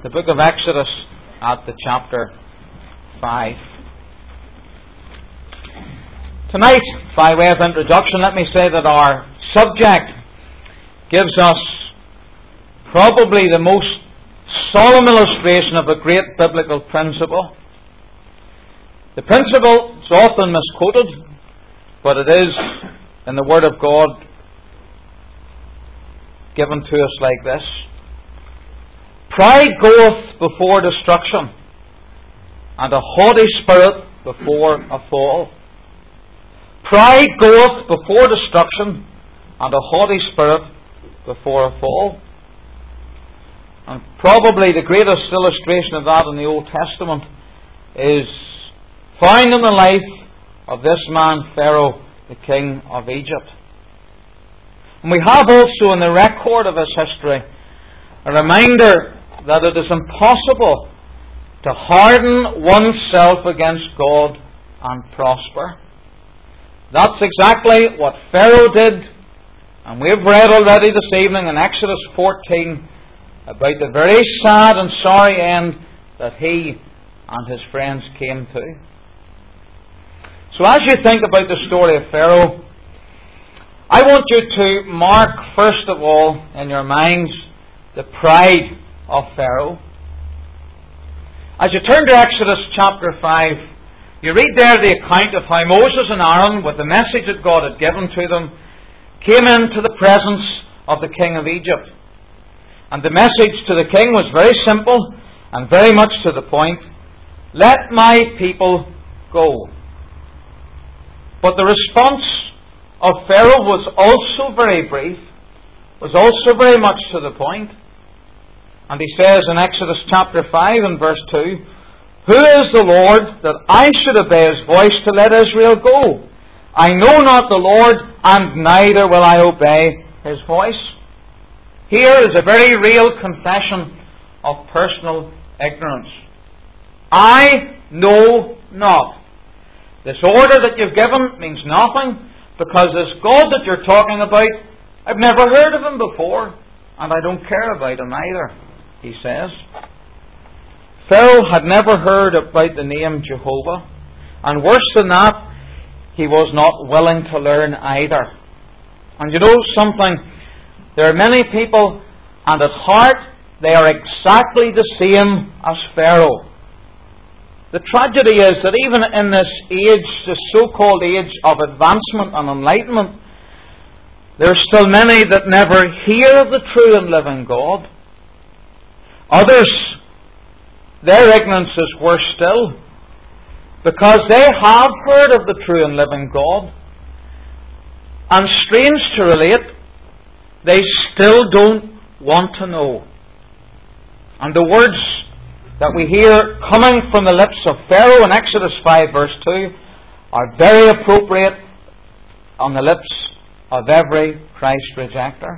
the book of Exodus at the chapter 5. Tonight, by way of introduction, let me say that our subject gives us probably the most solemn illustration of a great biblical principle. The principle is often misquoted, but it is, in the Word of God, given to us like this. Pride goeth before destruction, and a haughty spirit before a fall. Pride goeth before destruction, and a haughty spirit before a fall. And probably the greatest illustration of that in the Old Testament is found in the life of this man, Pharaoh, the king of Egypt. And we have also in the record of his history a reminder that it is impossible to harden oneself against God and prosper. That's exactly what Pharaoh did, and we have read already this evening in Exodus 14 about the very sad and sorry end that he and his friends came to. So as you think about the story of Pharaoh, I want you to mark first of all in your minds the pride of Pharaoh. As you turn to Exodus chapter 5, you read there the account of how Moses and Aaron, with the message that God had given to them, came into the presence of the king of Egypt. And the message to the king was very simple and very much to the point. Let my people go. But the response of Pharaoh was also very brief, was also very much to the point. And he says in Exodus chapter 5 and verse 2, Who is the Lord that I should obey his voice to let Israel go? I know not the Lord, and neither will I obey his voice. Here is a very real confession of personal ignorance. I know not. This order that you've given means nothing, because this God that you're talking about, I've never heard of him before, and I don't care about him either, he says. Pharaoh had never heard about the name Jehovah, and worse than that, he was not willing to learn either. And you know something? There are many people, and at heart, they are exactly the same as Pharaoh. The tragedy is that even in this age, this so-called age of advancement and enlightenment, there are still many that never hear of the true and living God. Others, their ignorance is worse still, because they have heard of the true and living God, and strange to relate, they still don't want to know. And the words that we hear coming from the lips of Pharaoh in Exodus 5 verse 2 are very appropriate on the lips of every Christ rejecter.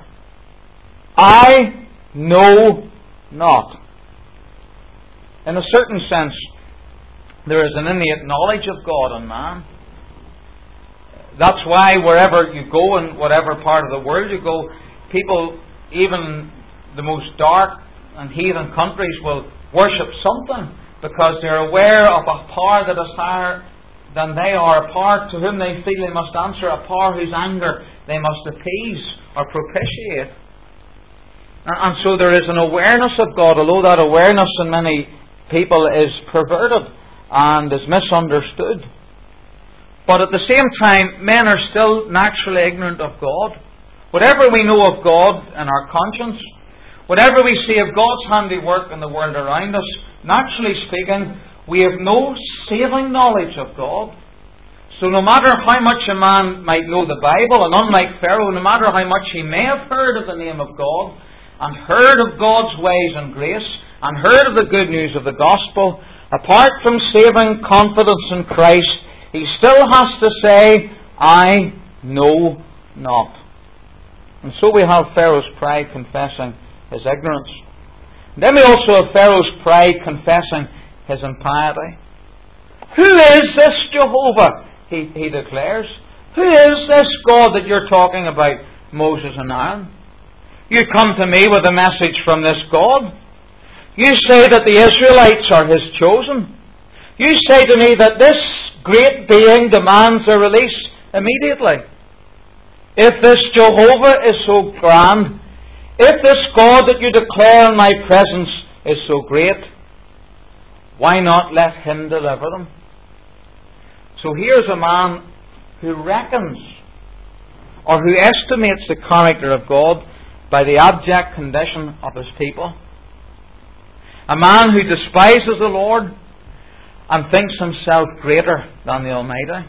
I know not. In a certain sense, there is an innate knowledge of God and man. That's why wherever you go, in whatever part of the world you go, people, even the most dark and heathen countries, will worship something, because they're aware of a power that is higher than they are, a power to whom they feel they must answer, a power whose anger they must appease or propitiate. And so there is an awareness of God, although that awareness in many people is perverted and is misunderstood. But at the same time, men are still naturally ignorant of God. Whatever we know of God in our conscience, whatever we see of God's handiwork in the world around us, naturally speaking, we have no saving knowledge of God. So no matter how much a man might know the Bible, and unlike Pharaoh, no matter how much he may have heard of the name of God, and heard of God's ways and grace, and heard of the good news of the gospel, apart from saving confidence in Christ, he still has to say, I know not. And so we have Pharaoh's pride confessing his ignorance. Then we also have Pharaoh's pride confessing his impiety. Who is this Jehovah? He declares. Who is this God that you're talking about, Moses and Aaron? You come to me with a message from this God. You say that the Israelites are His chosen. You say to me that this great being demands a release immediately. If this Jehovah is so grand, if this God that you declare in my presence is so great, why not let Him deliver them? So here's a man who reckons, or who estimates the character of God by the abject condition of His people. A man who despises the Lord and thinks himself greater than the Almighty.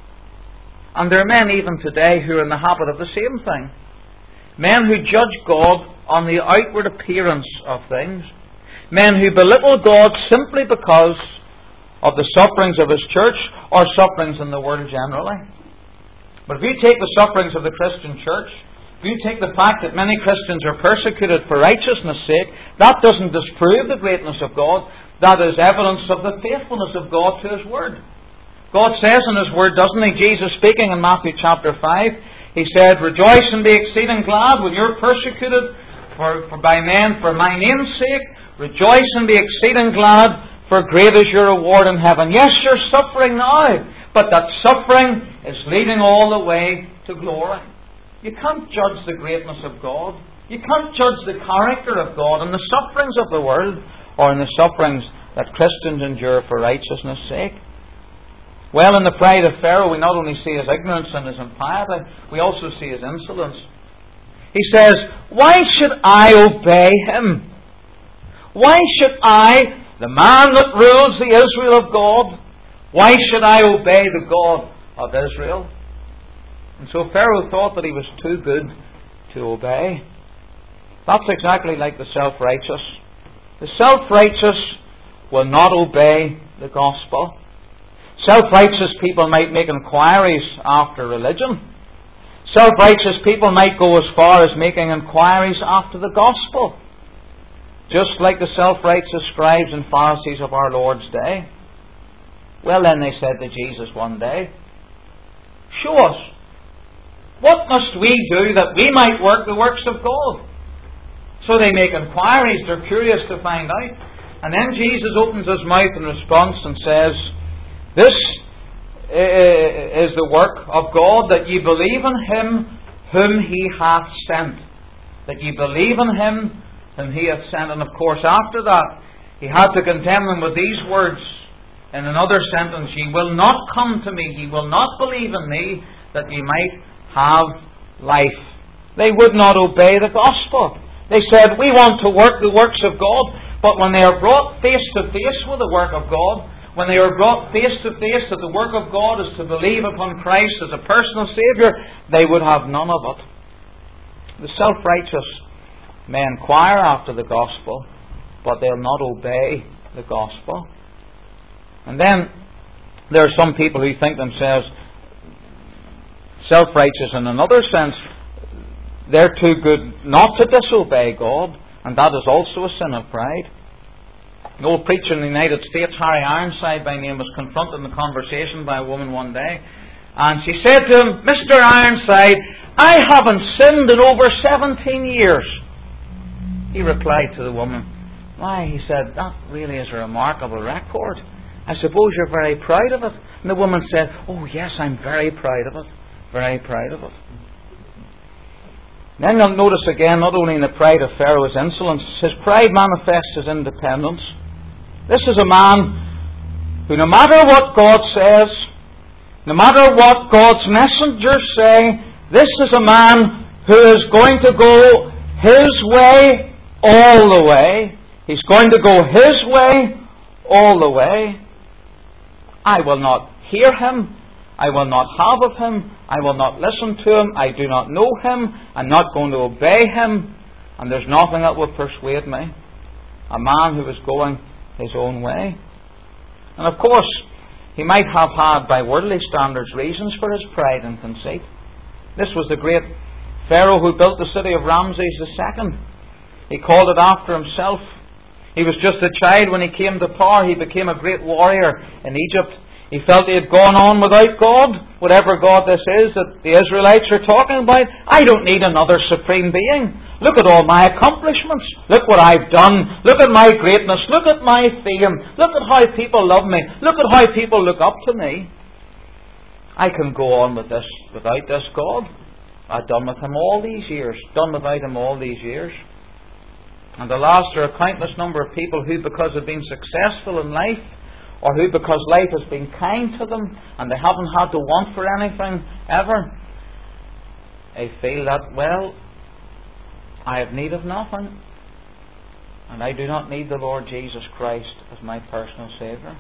And there are men even today who are in the habit of the same thing. Men who judge God on the outward appearance of things. Men who belittle God simply because of the sufferings of His church or sufferings in the world generally. But if you take the sufferings of the Christian church, if you take the fact that many Christians are persecuted for righteousness' sake, that doesn't disprove the greatness of God. That is evidence of the faithfulness of God to His Word. God says in His Word, doesn't He? Jesus speaking in Matthew chapter 5, He said, "Rejoice and be exceeding glad when you're persecuted by men for my name's sake. Rejoice and be exceeding glad, for great is your reward in heaven." Yes, you're suffering now, but that suffering is leading all the way to glory. You can't judge the greatness of God. You can't judge the character of God in the sufferings of the world or in the sufferings that Christians endure for righteousness' sake. Well, in the pride of Pharaoh, we not only see his ignorance and his impiety, we also see his insolence. He says, "Why should I obey him? Why should I, the man that rules the Israel of God, why should I obey the God of Israel?" And so Pharaoh thought that he was too good to obey. That's exactly like the self-righteous. The self-righteous will not obey the gospel. Self-righteous people might make inquiries after religion. Self-righteous people might go as far as making inquiries after the gospel. Just like the self-righteous scribes and Pharisees of our Lord's day. Well, then they said to Jesus one day, "Show us, what must we do that we might work the works of God?" So they make inquiries, they're curious to find out. And then Jesus opens His mouth in response and says, "This is the work of God, that ye believe in Him whom He hath sent." That ye believe in Him whom He hath sent. And of course after that, He had to condemn them with these words in another sentence, "Ye will not come to me, ye will not believe in me, that ye might have life." They would not obey the gospel. They said, "We want to work the works of God." But when they are brought face to face with the work of God, when they are brought face to face that the work of God is to believe upon Christ as a personal Saviour, they would have none of it. The self-righteous may inquire after the gospel, but they'll not obey the gospel. And then there are some people who think themselves self-righteous in another sense. They're too good not to disobey God, and that is also a sin of pride. An old preacher in the United States, Harry Ironside by name, was confronted in a conversation by a woman one day, and she said to him, "Mr. Ironside, I haven't sinned in over 17 years. He replied to the woman, "Why," he said, "that really is a remarkable record. I suppose you're very proud of it." And the woman said, "Oh yes, I'm very proud of it. Very proud of it." Then you'll notice again, not only in the pride of Pharaoh, his insolence, his pride manifests his independence. This is a man who, no matter what God says, no matter what God's messengers say, this is a man who is going to go his way all the way. He's going to go his way all the way. "I will not hear him. I will not have of him. I will not listen to him. I do not know him. I'm not going to obey him. And there's nothing that will persuade me." A man who is going his own way. And of course, he might have had, by worldly standards, reasons for his pride and conceit. This was the great Pharaoh who built the city of Ramses II. He called it after himself. He was just a child when he came to power. He became a great warrior in Egypt. He felt he had gone on without God, whatever God this is that the Israelites are talking about. I don't need another supreme being. Look at all my accomplishments. Look what I've done. Look at my greatness. Look at my fame. Look at how people love me. Look at how people look up to me. I can go on with this without this God. I've done with Him all these years. Done without Him all these years. And alas, there are a countless number of people who, because they've been successful in life, or who, because life has been kind to them and they haven't had to want for anything ever, they feel that, well, I have need of nothing, and I do not need the Lord Jesus Christ as my personal Saviour.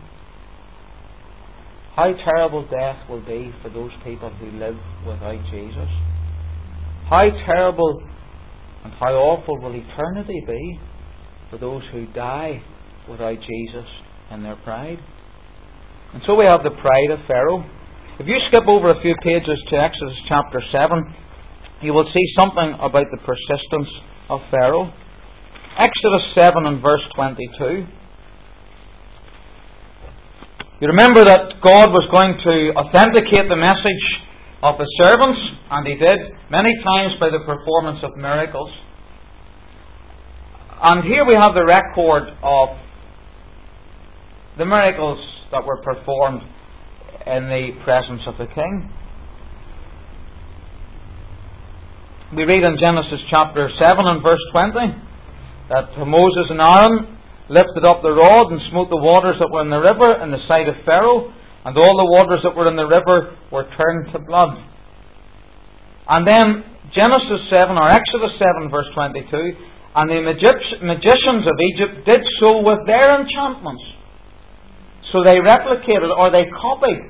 How terrible death will be for those people who live without Jesus. How terrible and how awful will eternity be for those who die without Jesus in their pride. And so we have the pride of Pharaoh. If you skip over a few pages to Exodus chapter 7, you will see something about the persistence of Pharaoh. Exodus 7 and verse 22. You remember that God was going to authenticate the message of His servants, and He did many times by the performance of miracles. And here we have the record of the miracles that were performed in the presence of the king. We read in Genesis chapter 7 and verse 20 that Moses and Aaron lifted up the rod and smote the waters that were in the river in the sight of Pharaoh, and all the waters that were in the river were turned to blood. And then Genesis 7 or Exodus 7 verse 22, and the magicians of Egypt did so with their enchantments. So they replicated or they copied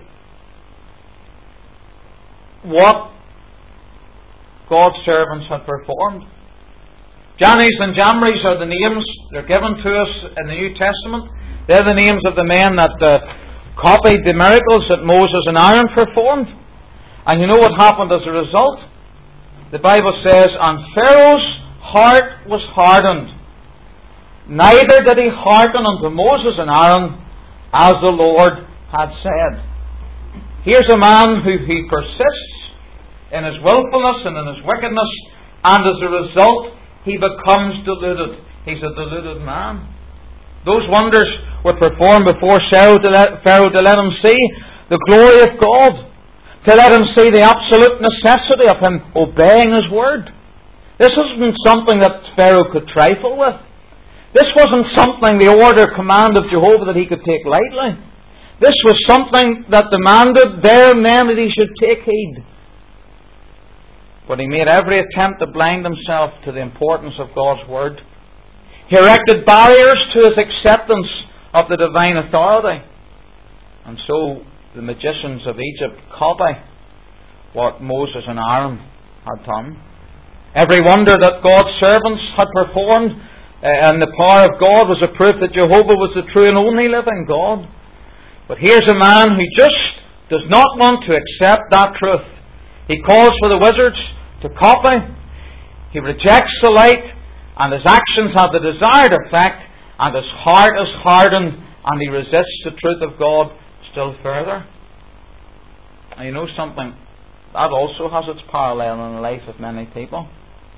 what God's servants had performed. Jannes and Jambres are the names. They're given to us in the New Testament. They're the names of the men that copied the miracles that Moses and Aaron performed. And you know what happened as a result? The Bible says, and Pharaoh's heart was hardened. Neither did he hearken unto Moses and Aaron, as the Lord had said. Here's a man who persists in his willfulness and in his wickedness, and as a result he becomes deluded. He's a deluded man. Those wonders were performed before Pharaoh to let him see the glory of God, to let him see the absolute necessity of him obeying His word. This wasn't something that Pharaoh could trifle with. This wasn't something, the order, command of Jehovah, that he could take lightly. This was something that demanded there and then that he should take heed. But he made every attempt to blind himself to the importance of God's word. He erected barriers to his acceptance of the divine authority. And so the magicians of Egypt copied what Moses and Aaron had done. Every wonder that God's servants had performed and the power of God was a proof that Jehovah was the true and only living God. But here's a man who just does not want to accept that truth. He calls for the wizards to copy. He rejects the light, and his actions have the desired effect, and his heart is hardened, and he resists the truth of God still further. And you know something? That also has its parallel in the life of many people.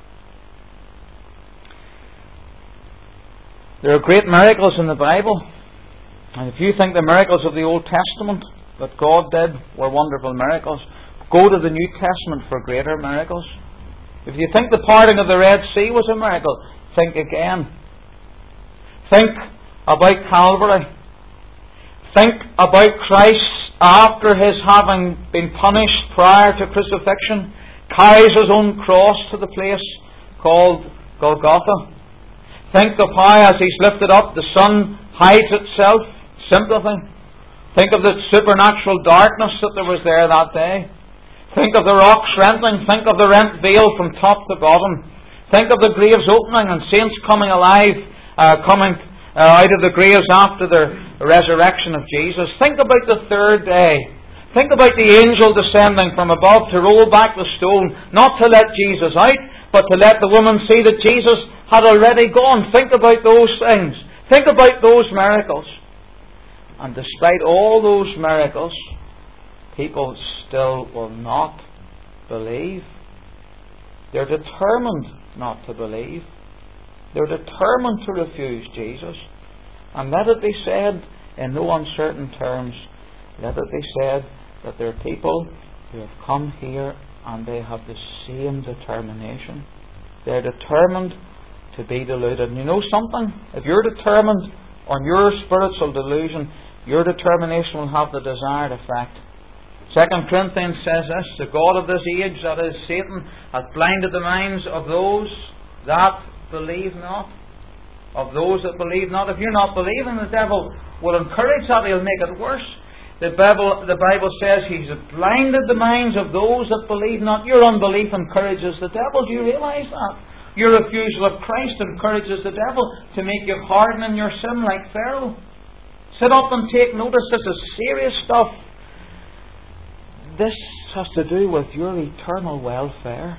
There are great miracles in the Bible. And if you think the miracles of the Old Testament that God did were wonderful miracles, go to the New Testament for greater miracles. If you think the parting of the Red Sea was a miracle, think again. Think about Calvary. Think about Christ after His having been punished prior to crucifixion, carries His own cross to the place called Golgotha. Think of how, as He's lifted up, the sun hides itself. Sympathy. Think of the supernatural darkness that there was there that day. Think of the rocks rending. Think of the rent veil from top to bottom. Think of the graves opening and saints coming alive, coming out of the graves after the resurrection of Jesus. Think about the third day. Think about the angel descending from above to roll back the stone, not to let Jesus out, but to let the woman see that Jesus had already gone. Think about those things. Think about those miracles. And despite all those miracles, people still will not believe. They're determined not to believe. They're determined to refuse Jesus. And let it be said in no uncertain terms, let it be said that there are people who have come here and they have the same determination. They're determined to be deluded. And you know something? If you're determined on your spiritual delusion, your determination will have the desired effect. 2 Corinthians says this, the God of this age, that is Satan, hath blinded the minds of those that believe not. Of those that believe not. If you're not believing, the devil will encourage that. He'll make it worse. The Bible says He's blinded the minds of those that believe not. Your unbelief encourages the devil. Do you realise that? Your refusal of Christ encourages the devil to make you harden in your sin like Pharaoh. Sit up and take notice. This is serious stuff. This has to do with your eternal welfare.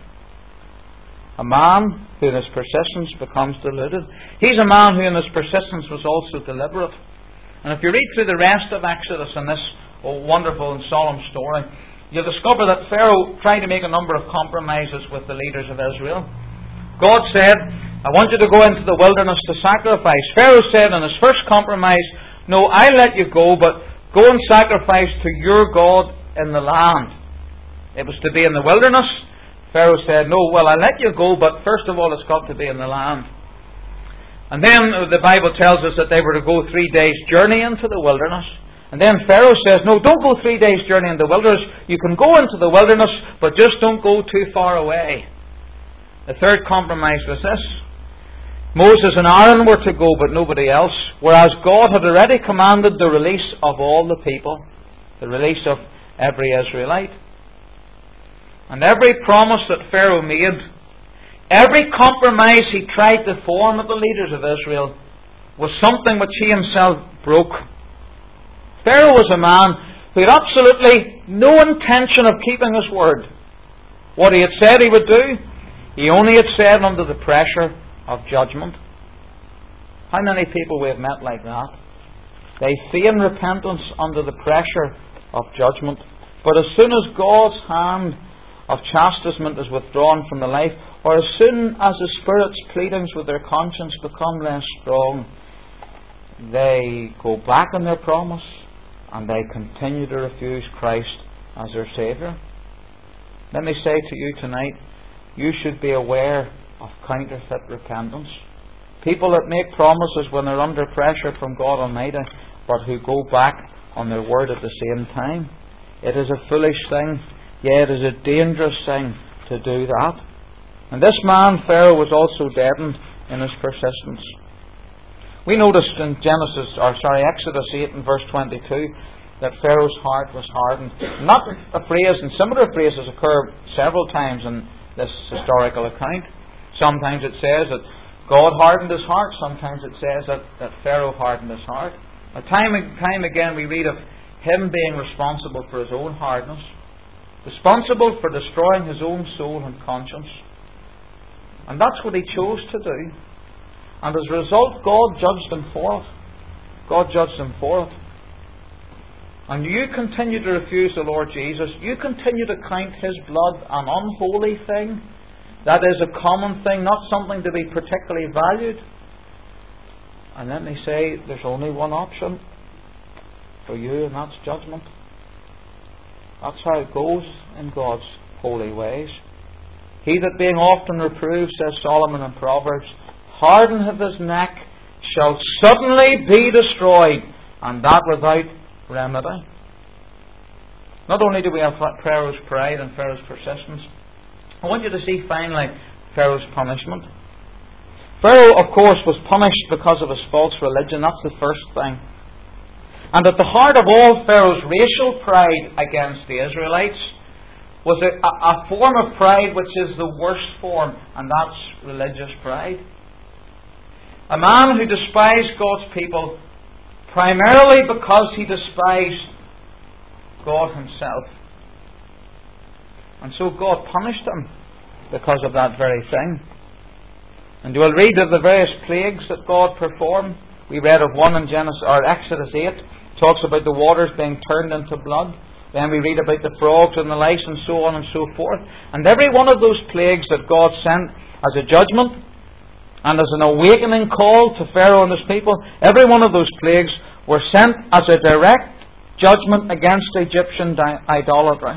A man who in his persistence becomes deluded. He's a man who in his persistence was also deliberate. And if you read through the rest of Exodus in this wonderful and solemn story, you'll discover that Pharaoh tried to make a number of compromises with the leaders of Israel. God said, I want you to go into the wilderness to sacrifice. Pharaoh said in his first compromise, no, I'll let you go, but go and sacrifice to your God in the land. It was to be in the wilderness. Pharaoh said, no, well, I'll let you go, but first of all it's got to be in the land. And then the Bible tells us that they were to go 3 days' journey into the wilderness. And then Pharaoh says, no, don't go 3 days' journey in the wilderness. You can go into the wilderness, but just don't go too far away. The third compromise was this. Moses and Aaron were to go, but nobody else. Whereas God had already commanded the release of all the people. The release of every Israelite. And every promise that Pharaoh made, every compromise he tried to form with the leaders of Israel, was something which he himself broke. Pharaoh was a man who had absolutely no intention of keeping his word. What he had said he would do, he only had said under the pressure of judgment. How many people we have met like that? They feign repentance under the pressure of judgment. But as soon as God's hand of chastisement is withdrawn from the life, or as soon as the Spirit's pleadings with their conscience become less strong, they go back on their promise and they continue to refuse Christ as their Saviour. Let me say to you tonight, you should be aware of counterfeit repentance. People that make promises when they're under pressure from God Almighty, but who go back on their word at the same time. It is a foolish thing. Yeah, it is a dangerous thing to do that. And this man, Pharaoh, was also deadened in his persistence. We noticed in Exodus 8 and verse 22 that Pharaoh's heart was hardened. Not a phrase, and similar phrases occur several times in this historical account. Sometimes it says that God hardened his heart. Sometimes it says that Pharaoh hardened his heart. Time and time again we read of him being responsible for his own hardness. Responsible for destroying his own soul and conscience. And that's what he chose to do. And as a result, God judged him for it. God judged him for it. And you continue to refuse the Lord Jesus. You continue to count His blood an unholy thing. That is a common thing, not something to be particularly valued. And let me say, there's only one option for you, and that's judgment. That's how it goes in God's holy ways. He that being often reproved, says Solomon in Proverbs, hardeneth his neck, shall suddenly be destroyed, and that without remedy. Not only do we have Pharaoh's pride and Pharaoh's persistence, I want you to see finally Pharaoh's punishment. Pharaoh, of course, was punished because of his false religion. That's the first thing. And at the heart of all Pharaoh's racial pride against the Israelites was a form of pride which is the worst form, and that's religious pride. A man who despised God's people primarily because he despised God Himself. And so God punished him because of that very thing. And you will read of the various plagues that God performed. We read of one in Exodus 8, talks about the waters being turned into blood. Then we read about the frogs and the lice and so on and so forth. And every one of those plagues that God sent as a judgment and as an awakening call to Pharaoh and his people, every one of those plagues were sent as a direct judgment against Egyptian idolatry.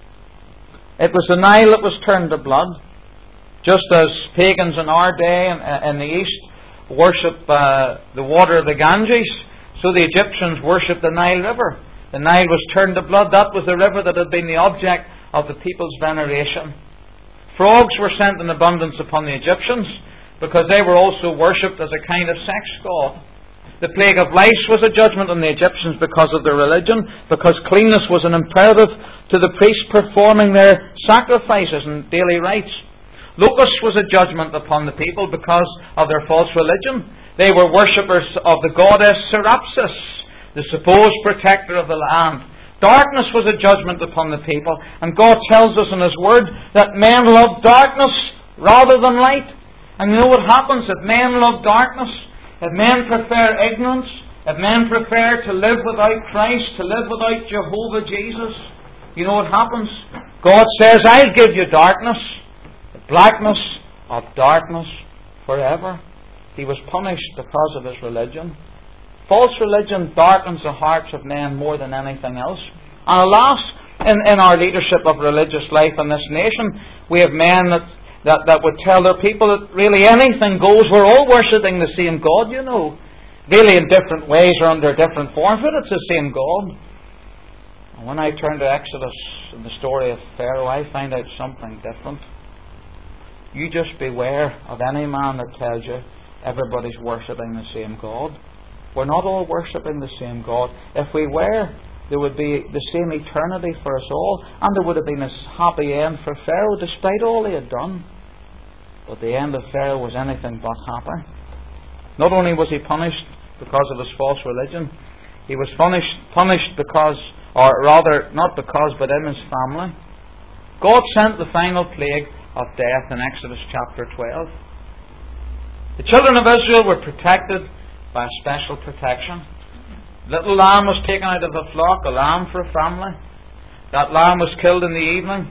It was the Nile that was turned to blood. Just as pagans in our day in the East worship the water of the Ganges, so the Egyptians worshipped the Nile River. The Nile was turned to blood. That was the river that had been the object of the people's veneration. Frogs were sent in abundance upon the Egyptians because they were also worshipped as a kind of sex god. The plague of lice was a judgment on the Egyptians because of their religion, because cleanness was an imperative to the priests performing their sacrifices and daily rites. Locusts was a judgment upon the people because of their false religion. They were worshippers of the goddess Serapis, the supposed protector of the land. Darkness was a judgment upon the people, and God tells us in His Word that men love darkness rather than light. And you know what happens if men love darkness? If men prefer ignorance, if men prefer to live without Christ, to live without Jehovah Jesus, you know what happens? God says, I'll give you darkness, the blackness of darkness forever. He was punished because of his religion. False religion darkens the hearts of men more than anything else. And alas, in our leadership of religious life in this nation, we have men that would tell their people that really anything goes. We're all worshipping the same God, you know. Really in different ways or under different forms, but it's the same God. And when I turn to Exodus and the story of Pharaoh, I find out something different. You just beware of any man that tells you everybody's worshipping the same God. We're not all worshipping the same God. If we were, there would be the same eternity for us all, and there would have been a happy end for Pharaoh despite all he had done. But the end of Pharaoh was anything but happy. Not only was he punished because of his false religion, he was punished because, or rather, not because, but in his family. God sent the final plague of death in Exodus chapter 12. The children of Israel were protected by a special protection. Little lamb was taken out of the flock, a lamb for a family. That lamb was killed in the evening.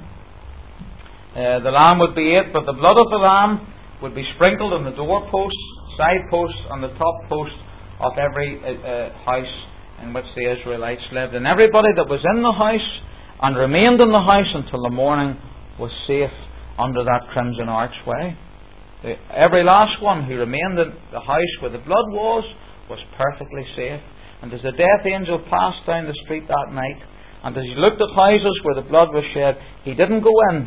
The lamb would be ate, but the blood of the lamb would be sprinkled on the doorposts, side posts, and the top post of every house in which the Israelites lived. And everybody that was in the house and remained in the house until the morning was safe under that crimson archway. Every last one who remained in the house where the blood was perfectly safe. And as the death angel passed down the street that night, and as he looked at houses where the blood was shed, he didn't go in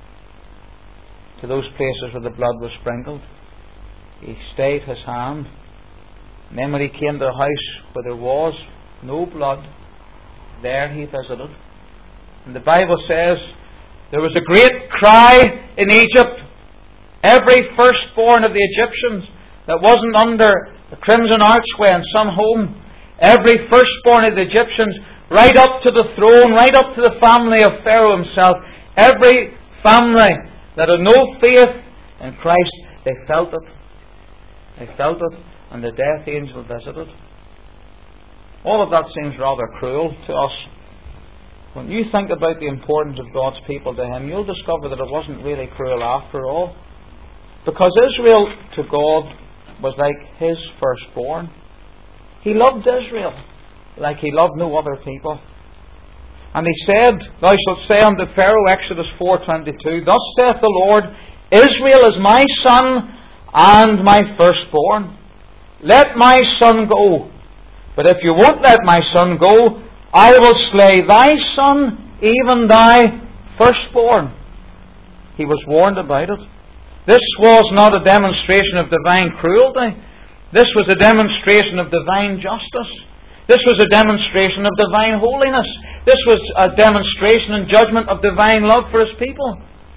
to those places where the blood was sprinkled. He stayed his hand. And then when he came to a house where there was no blood, there he visited. And the Bible says there was a great cry in Egypt. Every firstborn of the Egyptians that wasn't under the crimson archway in some home, every firstborn of the Egyptians, right up to the throne, right up to the family of Pharaoh himself, every family that had no faith in Christ, they felt it. They felt it, and the death angel visited. All of that seems rather cruel to us. When you think about the importance of God's people to Him, you'll discover that it wasn't really cruel after all. Because Israel to God was like His firstborn. He loved Israel like He loved no other people. And He said, Thou shalt say unto Pharaoh, Exodus 4:22, Thus saith the Lord, Israel is my son and my firstborn. Let my son go. But if you won't let my son go, I will slay thy son, even thy firstborn. He was warned about it. This was not a demonstration of divine cruelty. This was a demonstration of divine justice. This was a demonstration of divine holiness. This was a demonstration and judgment of divine love for His people.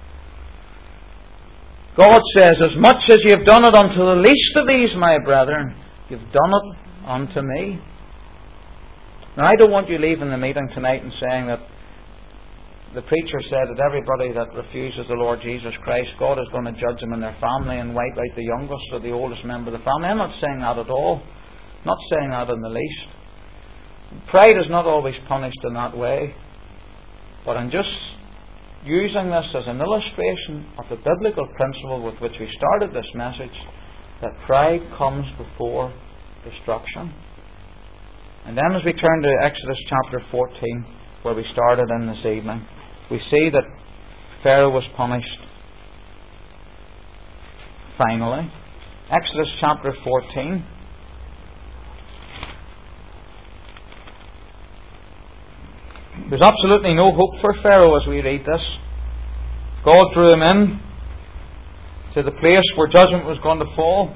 God says, As much as ye have done it unto the least of these, my brethren, you've done it unto me. Now, I don't want you leaving the meeting tonight and saying that the preacher said that everybody that refuses the Lord Jesus Christ, God is going to judge them in their family and wipe out the youngest or the oldest member of the family. I'm not saying that at all. I'm not saying that in the least. Pride is not always punished in that way. But I'm just using this as an illustration of the biblical principle with which we started this message, that pride comes before destruction. And then as we turn to Exodus chapter 14, where we started in this evening, we see that Pharaoh was punished finally. Exodus chapter 14. There's absolutely no hope for Pharaoh as we read this. God drew him in to the place where judgment was going to fall.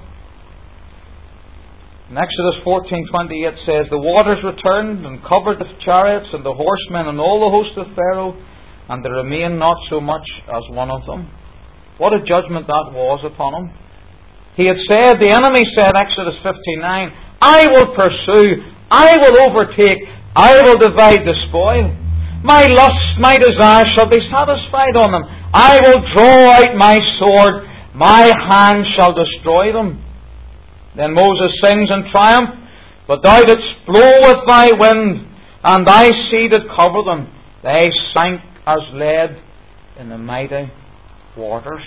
In Exodus 14:28 says, "The waters returned and covered the chariots and the horsemen and all the host of Pharaoh, and there remained not so much as one of them." What a judgment that was upon him. He had said, the enemy said, Exodus 15:9, "I will pursue, I will overtake, I will divide the spoil. My lust, my desire shall be satisfied on them. I will draw out my sword, my hand shall destroy them." Then Moses sings in triumph, "But thou didst blow with thy wind, and thy sea did cover them. They sank as lead in the mighty waters."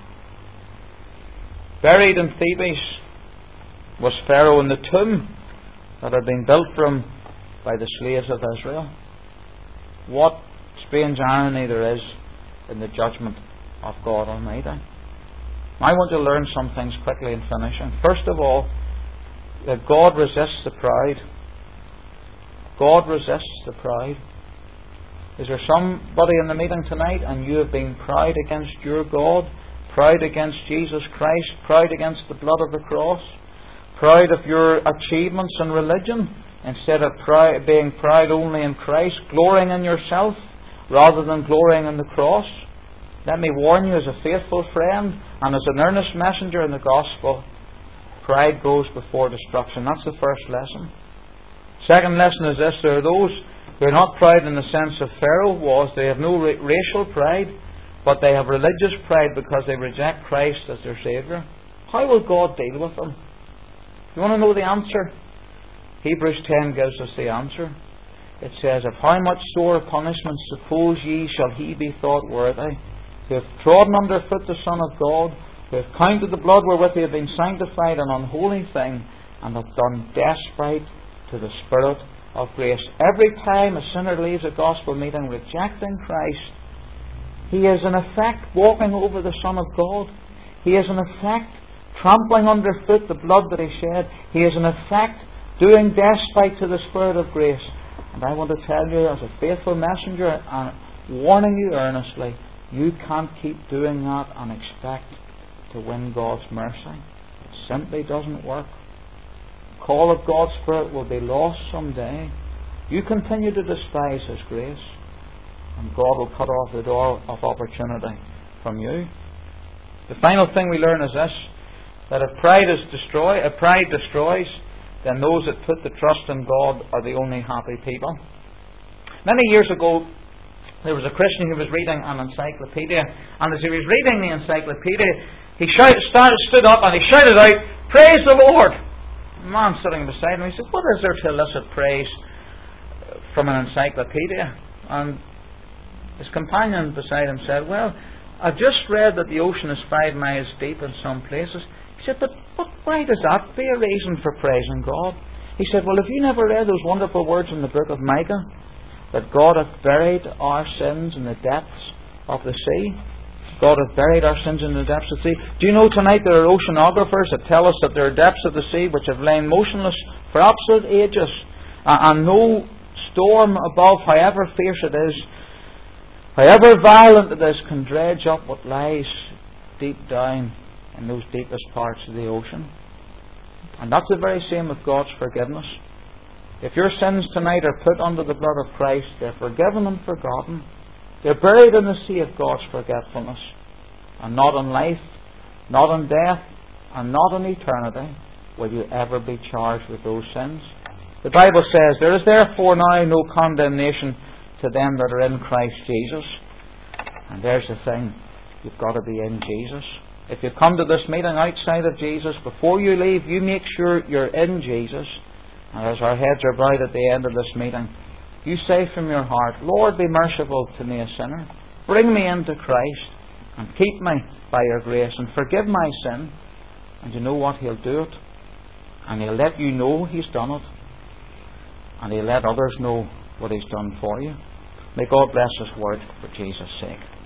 Buried in Thebes was Pharaoh in the tomb that had been built for him by the slaves of Israel. What strange irony there is in the judgment of God Almighty. I want to learn some things quickly in finishing. First of all, that God resists the proud. God resists the proud. Is there somebody in the meeting tonight and you have been proud against your God, proud against Jesus Christ, proud against the blood of the cross, proud of your achievements in religion, instead of being proud only in Christ, glorying in yourself rather than glorying in the cross? Let me warn you as a faithful friend and as an earnest messenger in the gospel, pride goes before destruction. That's the first lesson. Second lesson is this: there are those who are not proud in the sense of Pharaoh was. They have no racial pride, but they have religious pride because they reject Christ as their Saviour. How will God deal with them? You want to know the answer? Hebrews 10 gives us the answer. It says, "Of how much sore punishment suppose ye shall he be thought worthy, who have trodden under foot the Son of God, who have counted the blood wherewith he have been sanctified an unholy thing, and have done despite to the Spirit of grace." Every time a sinner leaves a gospel meeting rejecting Christ, he is in effect walking over the Son of God. He is in effect trampling underfoot the blood that he shed. He is in effect doing despite to the Spirit of grace. And I want to tell you as a faithful messenger and warning you earnestly, you can't keep doing that and expect to win God's mercy. It simply doesn't work. The call of God's Spirit will be lost someday. You continue to despise His grace, and God will cut off the door of opportunity from you. The final thing we learn is this: that if pride destroys, then those that put the trust in God are the only happy people. Many years ago, there was a Christian who was reading an encyclopedia, and as he was reading the encyclopedia, he stood up and he shouted out, "Praise the Lord!" The man sitting beside him, he said, "What is there to elicit praise from an encyclopedia?" And his companion beside him said, "Well, I've just read that the ocean is 5 miles deep in some places." He said, but why does that be a reason for praising God? He said, "Well, have you never read those wonderful words in the book of Micah, that God hath buried our sins in the depths of the sea?" God hath buried our sins in the depths of the sea. Do you know tonight there are oceanographers that tell us that there are depths of the sea which have lain motionless for absolute ages, and no storm above, however fierce it is, however violent it is, can dredge up what lies deep down in those deepest parts of the ocean. And that's the very same with God's forgiveness. If your sins tonight are put under the blood of Christ, they're forgiven and forgotten. They're buried in the sea of God's forgetfulness. And not in life, not in death, and not in eternity will you ever be charged with those sins. The Bible says, "There is therefore now no condemnation to them that are in Christ Jesus." And there's the thing, you've got to be in Jesus. If you come to this meeting outside of Jesus, before you leave, you make sure you're in Jesus, And as our heads are bowed at the end of this meeting, you say from your heart, Lord, be merciful to me, a sinner. Bring me into Christ and keep me by your grace and forgive my sin. And you know what? He'll do it. And He'll let you know He's done it. And He'll let others know what He's done for you. May God bless His word for Jesus' sake.